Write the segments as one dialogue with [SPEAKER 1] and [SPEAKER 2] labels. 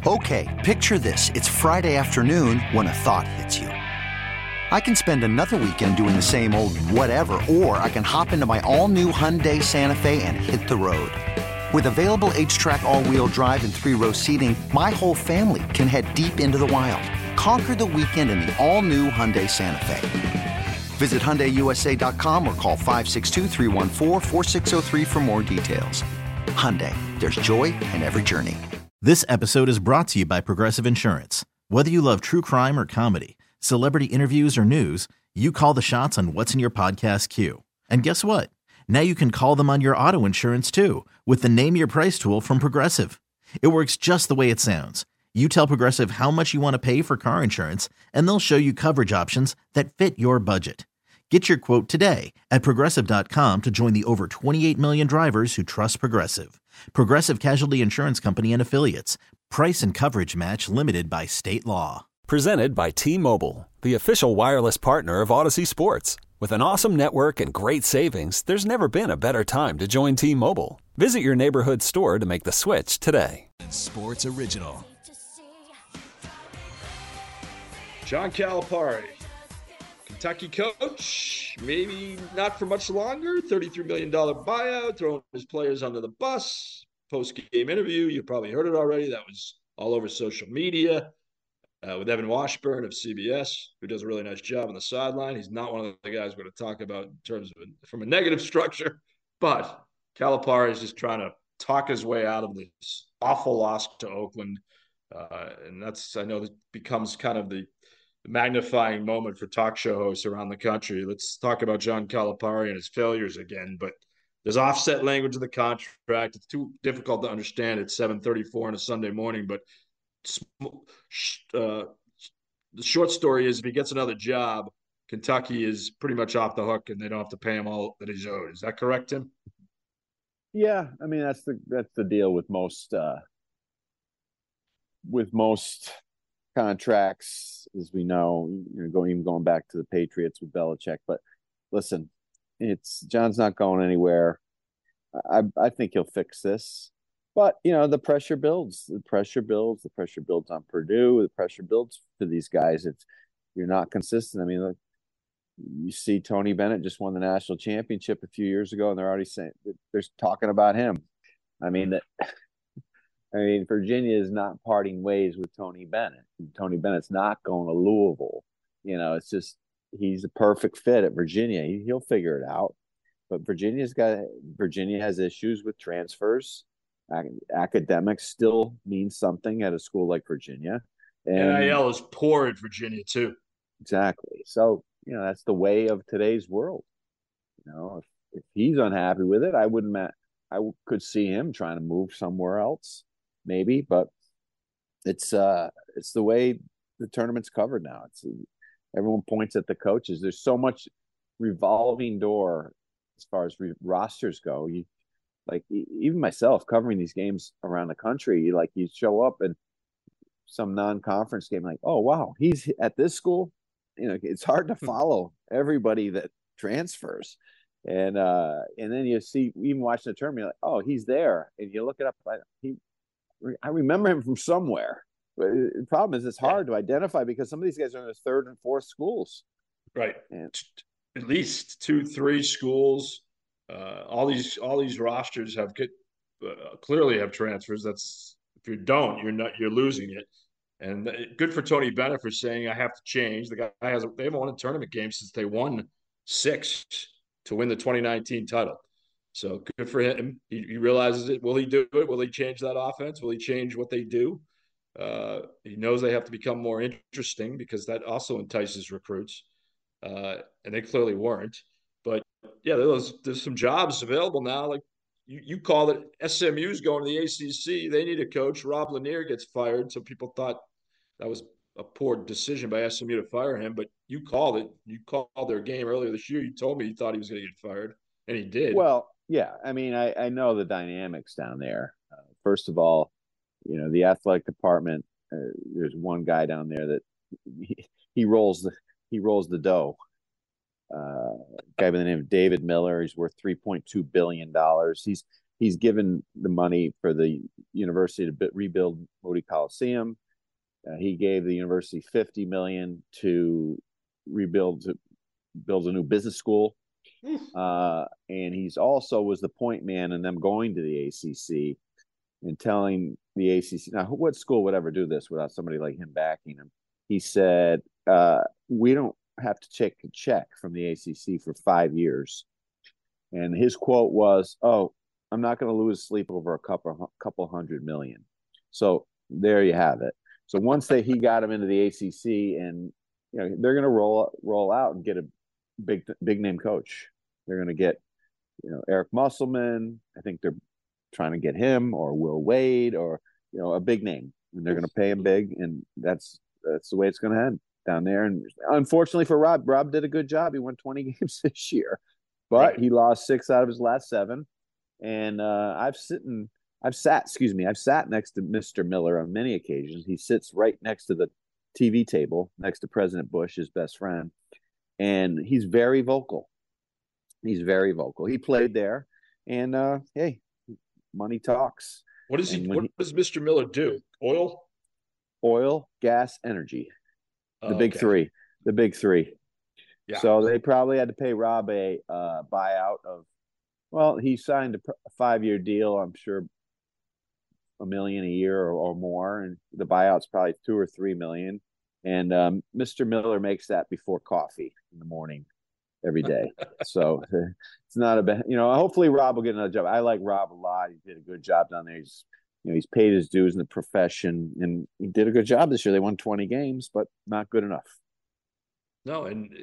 [SPEAKER 1] Okay, picture this. It's Friday afternoon when a thought hits you. I can spend another weekend doing the same old whatever, or I can hop into my all-new Hyundai Santa Fe and hit the road. With available H-Track all-wheel drive and 3-row seating, my whole family can head deep into the wild. Conquer the weekend in the all-new Hyundai Santa Fe. Visit HyundaiUSA.com or call 562-314-4603 for more details. Hyundai, there's joy in every journey.
[SPEAKER 2] This episode is brought to you by Progressive Insurance. Whether you love true crime or comedy, celebrity interviews or news, you call the shots on what's in your podcast queue. And guess what? Now you can call them on your auto insurance too with the Name Your Price tool from Progressive. It works just the way it sounds. You tell Progressive how much you want to pay for car insurance, and they'll show you coverage options that fit your budget. Get your quote today at Progressive.com to join the over 28 million drivers who trust Progressive. Progressive Casualty Insurance Company and Affiliates. Price and coverage match limited by state law.
[SPEAKER 3] Presented by T-Mobile, the official wireless partner of Odyssey Sports. With an awesome network and great savings, there's never been a better time to join T-Mobile. Visit your neighborhood store to make the switch today.
[SPEAKER 4] Sports Original.
[SPEAKER 5] John Calipari, Kentucky coach, maybe not for much longer, $33 million buyout, throwing his players under the bus, post-game interview. You probably heard it already. That was all over social media with Evan Washburn of CBS, who does a really nice job on the sideline. He's not one of the guys we're going to talk about in terms of from a negative structure, but Calipari is just trying to talk his way out of this awful loss to Oakland. And that's, I know, that becomes kind of the magnifying moment for talk show hosts around the country. Let's talk about John Calipari and his failures again, but there's offset language in the contract. It's too difficult to understand at 7:34 on a Sunday morning, but the short story is if he gets another job, Kentucky is pretty much off the hook and they don't have to pay him all that he's owed. Is that correct, Tim?
[SPEAKER 6] Yeah, I mean that's the deal with most contracts, as we know, going back to the Patriots with Belichick. But listen, John's not going anywhere. I think he'll fix this. But the pressure builds. The pressure builds on Purdue. The pressure builds for these guys. If you're not consistent, I mean, look, you see Tony Bennett just won the national championship a few years ago, and they're already saying they're talking about him. I mean, Virginia is not parting ways with Tony Bennett. Tony Bennett's not going to Louisville. It's just he's a perfect fit at Virginia. He'll figure it out. But Virginia has issues with transfers. Academics still means something at a school like Virginia. And
[SPEAKER 5] NIL is poor at Virginia too.
[SPEAKER 6] Exactly. So, that's the way of today's world. If he's unhappy with it, I could see him trying to move somewhere else, maybe, but it's the way the tournament's covered now. Everyone points at the coaches. There's so much revolving door as far as rosters go. Even myself covering these games around the country, you show up and some non-conference game, oh wow, he's at this school. It's hard to follow everybody that transfers, and then you see, even watching the tournament, you're like, oh, he's there, and you look it up. I remember him from somewhere. But the problem is it's hard to identify because some of these guys are in their third and fourth schools,
[SPEAKER 5] right? And at least 2-3 schools. All these rosters have clearly have transfers. That's if you don't, you're losing it. And good for Tony Bennett for saying I have to change. The guy they haven't won a tournament game since they won 6 to win the 2019 title. So good for him. He realizes it. Will he do it? Will he change that offense? Will he change what they do? He knows they have to become more interesting because that also entices recruits. And they clearly weren't. But yeah, there's some jobs available now. Like you call it, SMU's going to the ACC. They need a coach. Rob Lanier gets fired. So people thought that was a poor decision by SMU to fire him. But you called it. You called their game earlier this year. You told me you thought he was going to get fired, and he did.
[SPEAKER 6] Well, yeah. I mean, I know the dynamics down there. First of all, the athletic department. There's one guy down there that he rolls the dough. Guy by the name of David Miller. He's worth $3.2 billion. he's given the money for the university to rebuild Moody Coliseum. He gave the university $50 million to build a new business school. And he's also was the point man in them going to the ACC and telling the ACC. Now, what school would ever do this without somebody like him backing him? He said, we don't have to take a check from the ACC for 5 years. And his quote was, "Oh, I'm not going to lose sleep over a couple $100 million." So there you have it. So once he got him into the ACC, and they're going to roll out and get a big name coach. They're going to get Eric Musselman. I think they're trying to get him, or Will Wade, or a big name, and they're going to pay him big, and that's the way it's going to end down there. And unfortunately for Rob did a good job. He won 20 games this year, but he lost 6 out of his last 7. And I've sat next to Mr. Miller on many occasions. He sits right next to the TV table, next to President Bush, his best friend, and he's very vocal. He played there, and hey, money talks.
[SPEAKER 5] What does Mr. Miller do? Oil,
[SPEAKER 6] gas, energy. The big three. Yeah. So they probably had to pay Rob a buyout of. Well, he signed a 5-year deal. I'm sure $1 million a year or more, and the buyout's probably $2 or $3 million. And Mr. Miller makes that before coffee in the morning every day. So it's not a bad. Hopefully Rob will get another job. I like Rob a lot. He did a good job down there. He's paid his dues in the profession, and he did a good job this year. They won 20 games, but not good enough.
[SPEAKER 5] No, and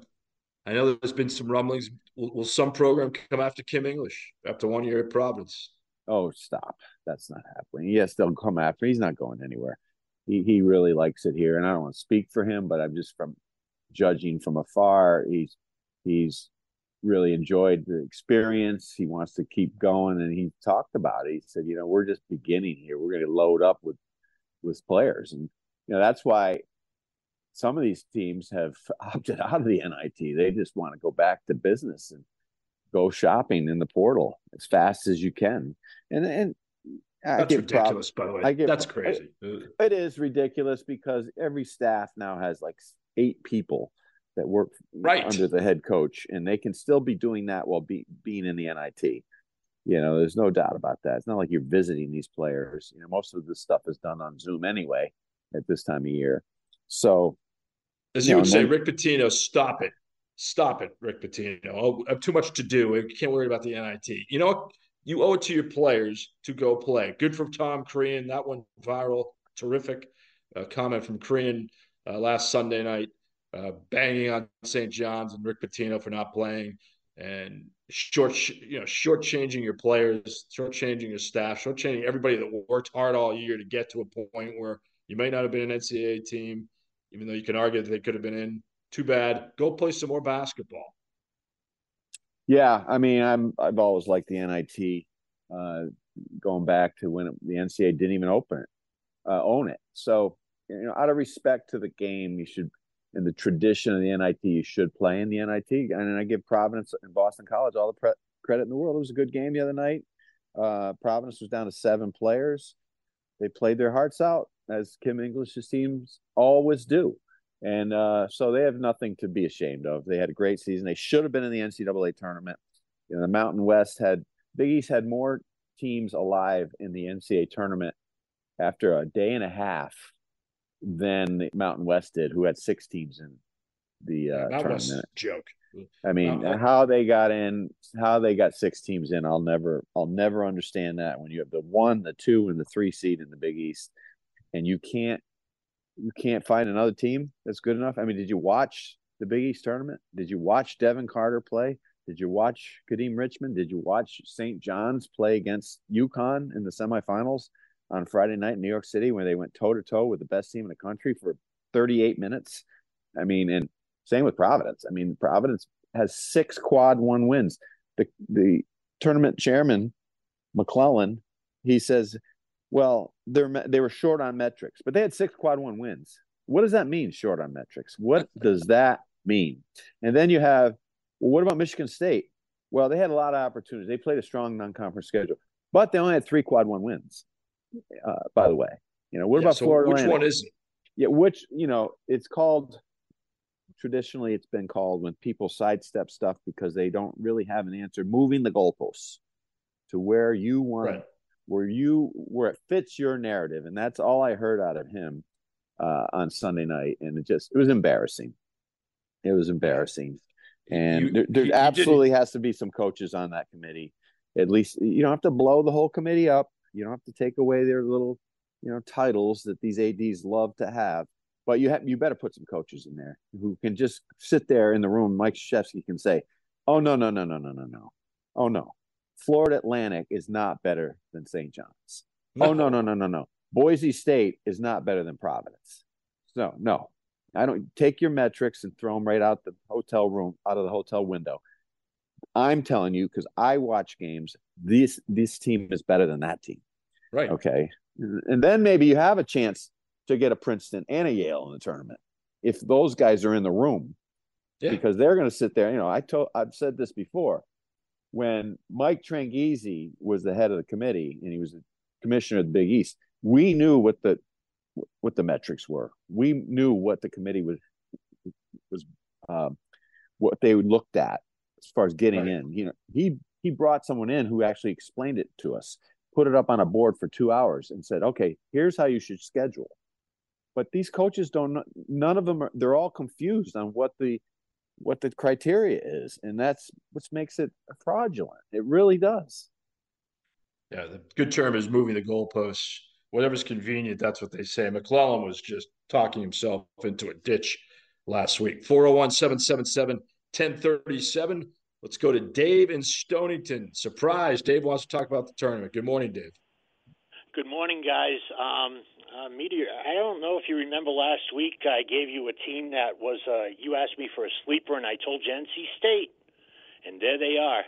[SPEAKER 5] I know there's been some rumblings. Will some program come after Kim English after 1 year at Providence?
[SPEAKER 6] Oh, stop. That's not happening. Yes, they'll come after. He's not going anywhere. He really likes it here. And I don't want to speak for him, but I'm just from judging from afar. He's really enjoyed the experience. He wants to keep going. And he talked about it. He said, we're just beginning here. We're going to load up with players. And, that's why some of these teams have opted out of the NIT. They just want to go back to business and go shopping in the portal as fast as you can. And
[SPEAKER 5] that's ridiculous, by the way. That's crazy.
[SPEAKER 6] It is ridiculous because every staff now has like 8 people that work under the head coach, and they can still be doing that while being in the NIT. There's no doubt about that. It's not like you're visiting these players. Most of this stuff is done on Zoom anyway at this time of year. So,
[SPEAKER 5] as you would say, Rick Pitino, stop it, Rick Pitino. I have too much to do. I can't worry about the NIT. You owe it to your players to go play. Good for Tom Crean. That went viral. Terrific comment from Crean last Sunday night, banging on St. John's and Rick Pitino for not playing, and shortchanging your players, shortchanging your staff, shortchanging everybody that worked hard all year to get to a point where you may not have been an NCAA team, even though you can argue that they could have been in. Too bad. Go play some more basketball.
[SPEAKER 6] Yeah, I mean, I've always liked the NIT, going back to when the NCAA didn't even own it. So, out of respect to the game, you should, in the tradition of the NIT, you should play in the NIT. And I give Providence and Boston College all the credit in the world. It was a good game the other night. Providence was down to 7 players. They played their hearts out, as Kim English's teams always do. And so they have nothing to be ashamed of. They had a great season. They should have been in the NCAA tournament. The Mountain West Big East had more teams alive in the NCAA tournament after a day and a half than the Mountain West did, who had 6 teams in the tournament. Was a joke. I mean, how they got 6 teams in, I'll never understand that. When you have the 1, the 2, and the 3 seed in the Big East, and you can't find another team that's good enough. I mean, did you watch the Big East tournament? Did you watch Devin Carter play? Did you watch Kadeem Richmond? Did you watch St. John's play against UConn in the semifinals on Friday night in New York City, where they went toe-to-toe with the best team in the country for 38 minutes? I mean, and same with Providence. I mean, Providence has 6 quad 1 wins. The tournament chairman, McClellan, he says, well, they were short on metrics, but they had 6 quad 1 wins. What does that mean, short on metrics? What does that mean? And then you have, well, what about Michigan State? Well, they had a lot of opportunities. They played a strong non-conference schedule, but they only had 3 quad one wins. By the way, what about
[SPEAKER 5] so
[SPEAKER 6] Florida
[SPEAKER 5] which
[SPEAKER 6] Atlantic?
[SPEAKER 5] one is it?
[SPEAKER 6] Yeah, it's called, traditionally it's been called, when people sidestep stuff because they don't really have an answer, moving the goalposts to where you want,
[SPEAKER 5] Right.
[SPEAKER 6] where it fits your narrative. And that's all I heard out of him on Sunday night. And it was embarrassing. It was embarrassing. And there absolutely has to be some coaches on that committee. At least you don't have to blow the whole committee up. You don't have to take away their little, titles that these ADs love to have. But you better put some coaches in there who can just sit there in the room. Mike Krzyzewski can say, "Oh no, no, no, no, no, no, no. Oh no, Florida Atlantic is not better than St. John's. Oh no, no, no, no, no. Boise State is not better than Providence. No. I don't take your metrics and throw them right out the hotel room, out of the hotel window. I'm telling you, because I watch games, this team is better than that team.
[SPEAKER 5] Right.
[SPEAKER 6] Okay. And then maybe you have a chance to get a Princeton and a Yale in the tournament if those guys are in the room, because they're going to sit there. I've said this before. When Mike Tranghese was the head of the committee and he was the commissioner of the Big East, we knew what the metrics were. We knew what the committee was what they looked at as far as getting in. He brought someone in who actually explained it to us, put it up on a board for 2 hours and said, okay, here's how you should schedule. But these coaches none of them they're all confused on what the criteria is. And that's what makes it fraudulent. It really does.
[SPEAKER 5] Yeah, the good term is moving the goalposts. Whatever's convenient, that's what they say. McClellan was just talking himself into a ditch last week. 401-777-1037. Let's go to Dave in Stonington. Surprise, Dave wants to talk about the tournament. Good morning, Dave.
[SPEAKER 4] Good morning, guys. Meteor, I don't know if you remember last week I gave you a team that was, you asked me for a sleeper, and I told you NC State. And there they are.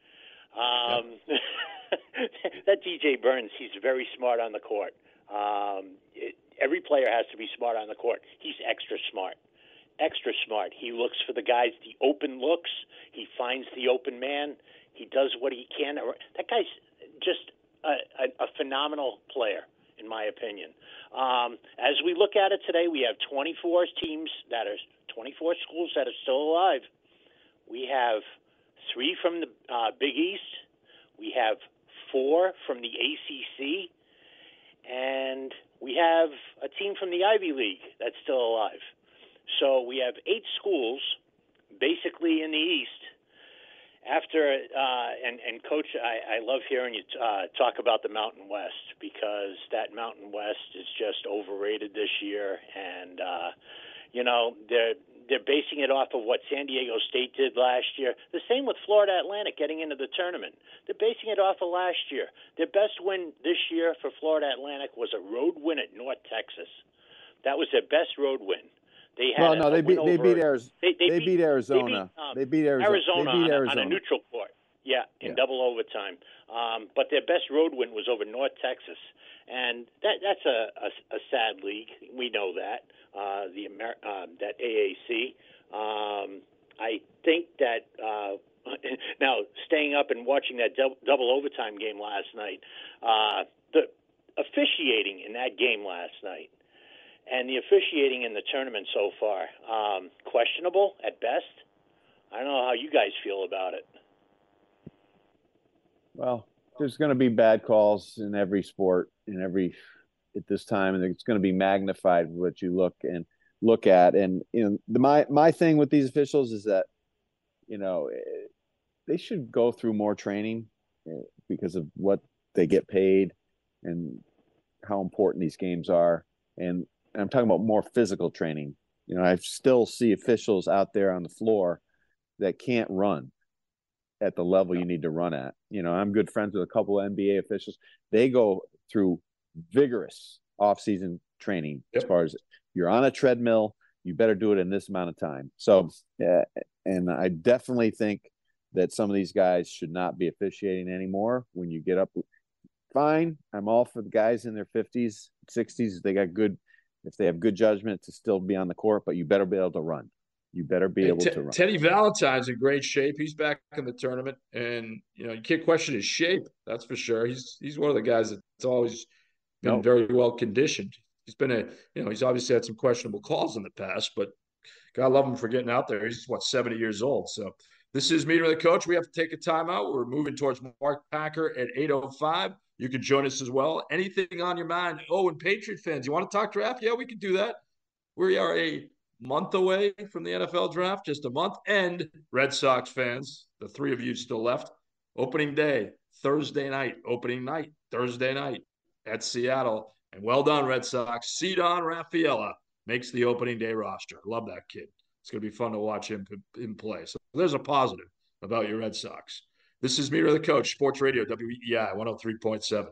[SPEAKER 4] That DJ Burns, he's very smart on the court. Every player has to be smart on the court. He's extra smart. Extra smart. He looks for the guys, the open looks. He finds the open man. He does what he can. That guy's just a phenomenal player, in my opinion. As we look at it today, we have 24 teams 24 schools that are still alive. We have 3 from the Big East. We have 4 from the ACC. And we have a team from the Ivy League that's still alive. So we have 8 schools basically in the East. After and Coach, I love hearing you talk about the Mountain West, because that Mountain West is just overrated this year, and they're basing it off of what San Diego State did last year. The same with Florida Atlantic getting into the tournament. They're basing it off of last year. Their best win this year for Florida Atlantic was a road win at North Texas. That was their best road win. They beat Arizona. They beat Arizona on a neutral court. Yeah, in double overtime. But their best road win was over North Texas, and that's a sad league. We know that that AAC. I think that now staying up and watching that double overtime game last night, the officiating in that game last night. And the officiating in the tournament so far, questionable at best. I don't know how you guys feel about it.
[SPEAKER 6] Well, there's going to be bad calls in every sport, at this time, and it's going to be magnified what you look at. And my thing with these officials is that they should go through more training because of what they get paid and how important these games are. And I'm talking about more physical training. I still see officials out there on the floor that can't run at the level you need to run at. I'm good friends with a couple of NBA officials. They go through vigorous off-season training. As far as you're on a treadmill, you better do it in this amount of time. So, and I definitely think that some of these guys should not be officiating anymore. When you get up, fine. I'm all for the guys in their 50s, 60s. If they have good judgment to still be on the court, but you better be able to run. You better be able to run.
[SPEAKER 5] Teddy Valentine's in great shape. He's back in the tournament, and you can't question his shape. That's for sure. He's one of the guys that's always been very well conditioned. He's been he's obviously had some questionable calls in the past, but God love him for getting out there. He's 70 years old. So this is Meeting with the Coach. We have to take a timeout. We're moving towards Mark Packer at 8:05. You can join us as well. Anything on your mind? Oh, and Patriot fans, you want to talk draft? Yeah, we can do that. We are a month away from the NFL draft, just a month. And Red Sox fans, the three of you still left, opening day, Thursday night, opening night, Thursday night at Seattle. And well done, Red Sox. Cedon Rafaela makes the opening day roster. Love that kid. It's going to be fun to watch him play. So there's a positive about your Red Sox. This is Meeting with the Coach, Sports Radio, WEEI 103.7.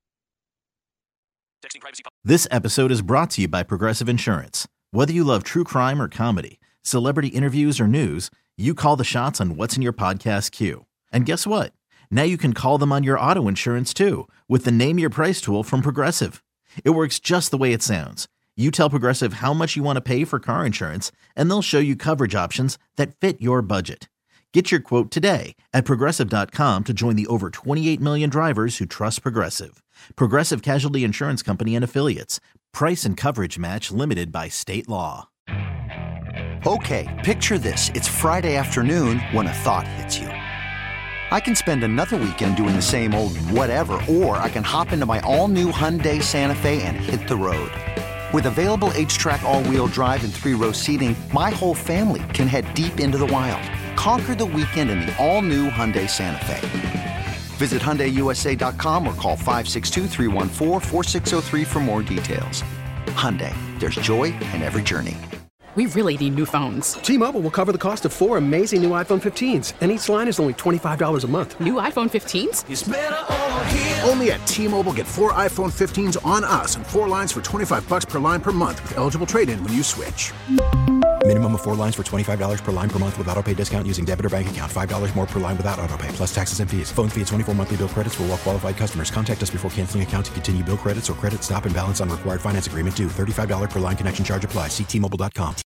[SPEAKER 2] This episode is brought to you by Progressive Insurance. Whether you love true crime or comedy, celebrity interviews or news, you call the shots on what's in your podcast queue. And guess what? Now you can call them on your auto insurance too with the Name Your Price tool from Progressive. It works just the way it sounds. You tell Progressive how much you want to pay for car insurance, and they'll show you coverage options that fit your budget. Get your quote today at Progressive.com to join the over 28 million drivers who trust Progressive. Progressive Casualty Insurance Company and Affiliates. Price and coverage match limited by state law.
[SPEAKER 1] Okay, picture this. It's Friday afternoon when a thought hits you. I can spend another weekend doing the same old whatever, or I can hop into my all-new Hyundai Santa Fe and hit the road. With available H-Track all-wheel drive and 3-row seating, my whole family can head deep into the wild. Conquer the weekend in the all-new Hyundai Santa Fe. Visit HyundaiUSA.com or call 562-314-4603 for more details. Hyundai, there's joy in every journey.
[SPEAKER 7] We really need new phones.
[SPEAKER 8] T-Mobile will cover the cost of 4 amazing new iPhone 15s, and each line is only $25 a month.
[SPEAKER 7] New iPhone 15s?
[SPEAKER 9] It's better over here. Only at T-Mobile, get 4 iPhone 15s on us and 4 lines for $25 per line per month with eligible trade-in when you switch.
[SPEAKER 10] Minimum of 4 lines for $25 per line per month with autopay discount using debit or bank account. $5 more per line without autopay, plus taxes and fees. Phone fee at 24 monthly bill credits for well-qualified customers. Contact us before canceling account to continue bill credits or credit stop and balance on required finance agreement due. $35 per line connection charge applies. See T-Mobile.com.